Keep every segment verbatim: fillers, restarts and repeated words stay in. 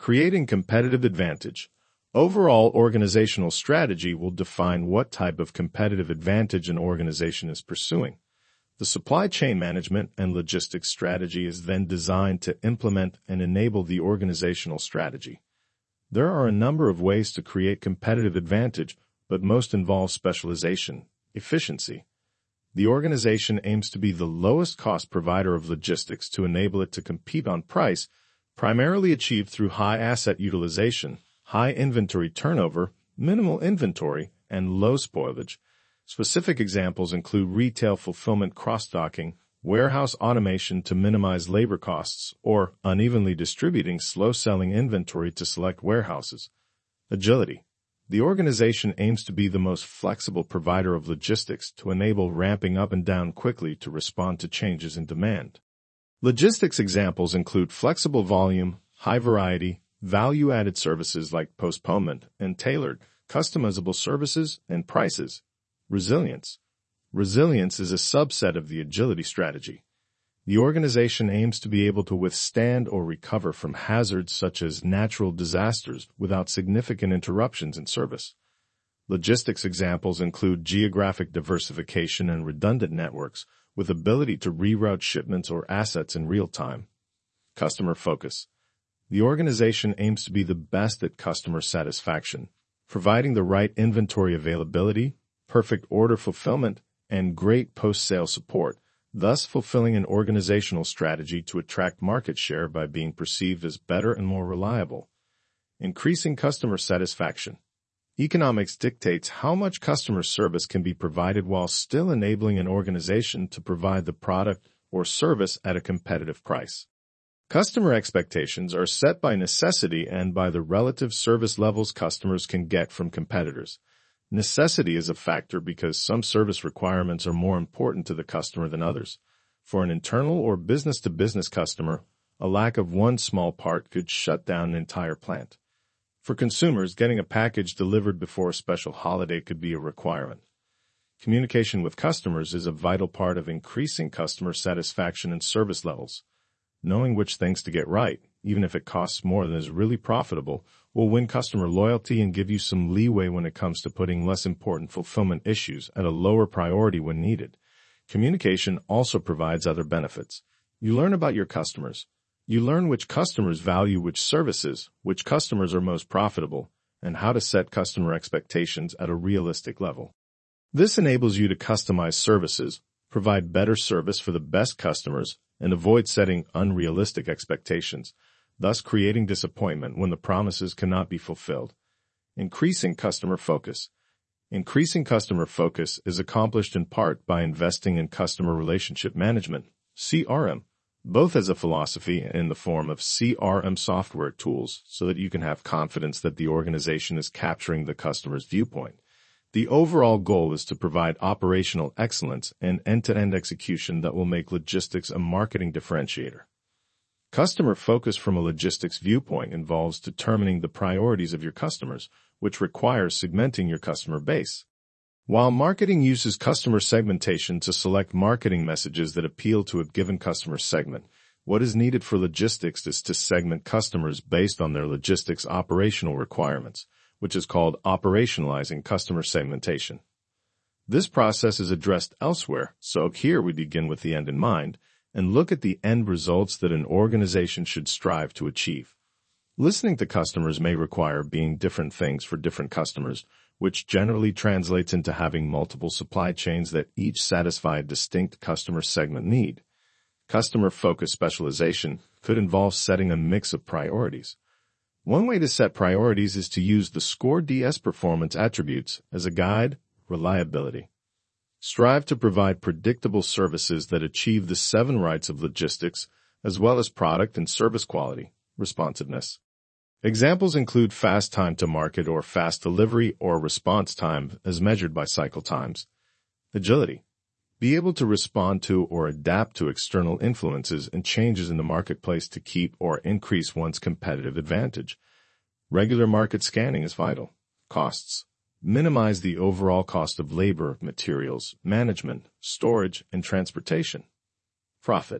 Creating competitive advantage. Overall organizational strategy will define what type of competitive advantage an organization is pursuing. The supply chain management and logistics strategy is then designed to implement and enable the organizational strategy. There are a number of ways to create competitive advantage, but most involve specialization, efficiency. The organization aims to be the lowest cost provider of logistics to enable it to compete on price, primarily achieved through high asset utilization, high inventory turnover, minimal inventory, and low spoilage. Specific examples include retail fulfillment cross-docking, warehouse automation to minimize labor costs, or unevenly distributing slow-selling inventory to select warehouses. Agility. The organization aims to be the most flexible provider of logistics to enable ramping up and down quickly to respond to changes in demand. Logistics examples include flexible volume, high variety, value-added services like postponement, and tailored, customizable services and prices. Resilience. Resilience is a subset of the agility strategy. The organization aims to be able to withstand or recover from hazards such as natural disasters without significant interruptions in service. Logistics examples include geographic diversification and redundant networks with ability to reroute shipments or assets in real time. Customer focus. The organization aims to be the best at customer satisfaction, providing the right inventory availability, perfect order fulfillment, and great post-sale support, thus fulfilling an organizational strategy to attract market share by being perceived as better and more reliable. Increasing customer satisfaction. Economics dictates how much customer service can be provided while still enabling an organization to provide the product or service at a competitive price. Customer expectations are set by necessity and by the relative service levels customers can get from competitors. Necessity is a factor because some service requirements are more important to the customer than others. For an internal or business-to-business customer, a lack of one small part could shut down an entire plant. For consumers, getting a package delivered before a special holiday could be a requirement. Communication with customers is a vital part of increasing customer satisfaction and service levels. Knowing which things to get right, even if it costs more than is really profitable, will win customer loyalty and give you some leeway when it comes to putting less important fulfillment issues at a lower priority when needed. Communication also provides other benefits. You learn about your customers. You learn which customers value which services, which customers are most profitable, and how to set customer expectations at a realistic level. This enables you to customize services, provide better service for the best customers, and avoid setting unrealistic expectations, thus creating disappointment when the promises cannot be fulfilled. Increasing customer focus. Increasing customer focus is accomplished in part by investing in customer relationship management, C R M, both as a philosophy and in the form of C R M software tools so that you can have confidence that the organization is capturing the customer's viewpoint. The overall goal is to provide operational excellence and end-to-end execution that will make logistics a marketing differentiator. Customer focus from a logistics viewpoint involves determining the priorities of your customers, which requires segmenting your customer base. While marketing uses customer segmentation to select marketing messages that appeal to a given customer segment, what is needed for logistics is to segment customers based on their logistics operational requirements, which is called operationalizing customer segmentation. This process is addressed elsewhere, so here we begin with the end in mind and look at the end results that an organization should strive to achieve. Listening to customers may require being different things for different customers, which generally translates into having multiple supply chains that each satisfy a distinct customer segment need. Customer-focused specialization could involve setting a mix of priorities. One way to set priorities is to use the SCORE D S performance attributes as a guide. Reliability. Strive to provide predictable services that achieve the seven rights of logistics, as well as product and service quality. Responsiveness. Examples include fast time to market or fast delivery or response time as measured by cycle times. Agility. Be able to respond to or adapt to external influences and changes in the marketplace to keep or increase one's competitive advantage. Regular market scanning is vital. Costs. Minimize the overall cost of labor, materials, management, storage, and transportation. Profit.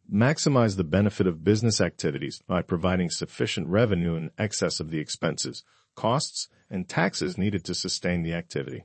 Maximize the benefit of business activities by providing sufficient revenue in excess of the expenses, costs, and taxes needed to sustain the activity.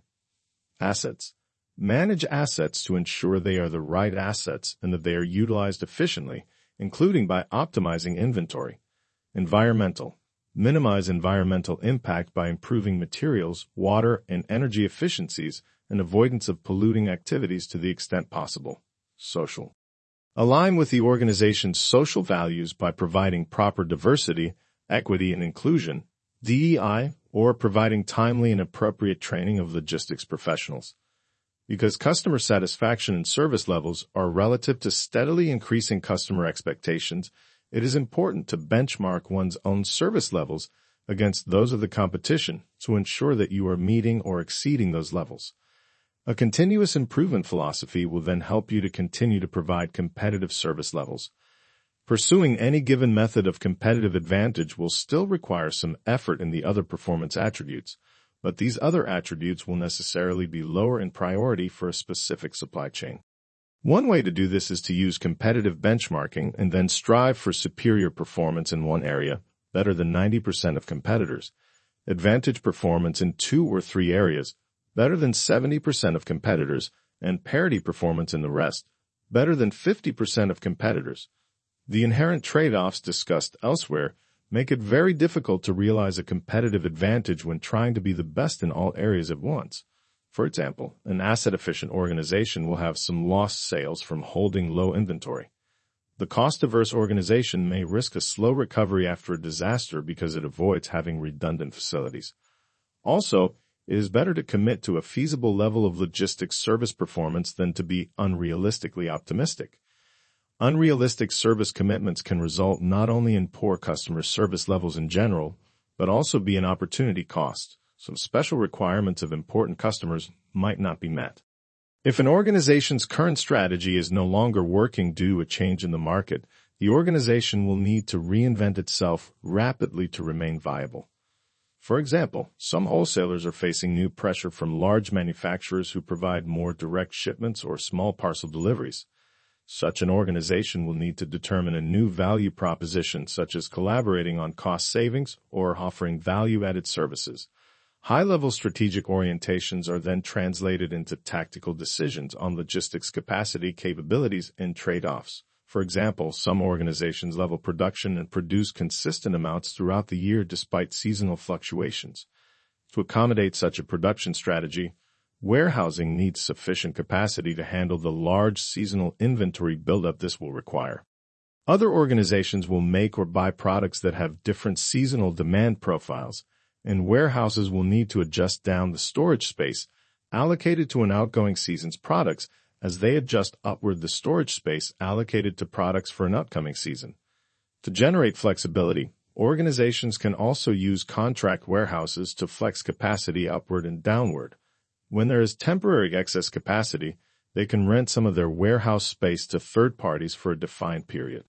Assets. Manage assets to ensure they are the right assets and that they are utilized efficiently, including by optimizing inventory. Environmental. Minimize environmental impact by improving materials, water, and energy efficiencies and avoidance of polluting activities to the extent possible. Social. Align with the organization's social values by providing proper diversity, equity, and inclusion, D E I, or providing timely and appropriate training of logistics professionals. Because customer satisfaction and service levels are relative to steadily increasing customer expectations, it is important to benchmark one's own service levels against those of the competition to ensure that you are meeting or exceeding those levels. A continuous improvement philosophy will then help you to continue to provide competitive service levels. Pursuing any given method of competitive advantage will still require some effort in the other performance attributes, but these other attributes will necessarily be lower in priority for a specific supply chain. One way to do this is to use competitive benchmarking and then strive for superior performance in one area, better than ninety percent of competitors, advantage performance in two or three areas, better than seventy percent of competitors, and parity performance in the rest, better than fifty percent of competitors. The inherent trade-offs discussed elsewhere make it very difficult to realize a competitive advantage when trying to be the best in all areas at once. For example, an asset-efficient organization will have some lost sales from holding low inventory. The cost-averse organization may risk a slow recovery after a disaster because it avoids having redundant facilities. Also, it is better to commit to a feasible level of logistics service performance than to be unrealistically optimistic. Unrealistic service commitments can result not only in poor customer service levels in general, but also be an opportunity cost. Some special requirements of important customers might not be met. If an organization's current strategy is no longer working due to a change in the market, the organization will need to reinvent itself rapidly to remain viable. For example, some wholesalers are facing new pressure from large manufacturers who provide more direct shipments or small parcel deliveries. Such an organization will need to determine a new value proposition, such as collaborating on cost savings or offering value-added services. High-level strategic orientations are then translated into tactical decisions on logistics capacity, capabilities, and trade-offs. For example, some organizations level production and produce consistent amounts throughout the year despite seasonal fluctuations. To accommodate such a production strategy, warehousing needs sufficient capacity to handle the large seasonal inventory buildup this will require. Other organizations will make or buy products that have different seasonal demand profiles, and warehouses will need to adjust down the storage space allocated to an outgoing season's products as they adjust upward the storage space allocated to products for an upcoming season. To generate flexibility, organizations can also use contract warehouses to flex capacity upward and downward. When there is temporary excess capacity, they can rent some of their warehouse space to third parties for a defined period.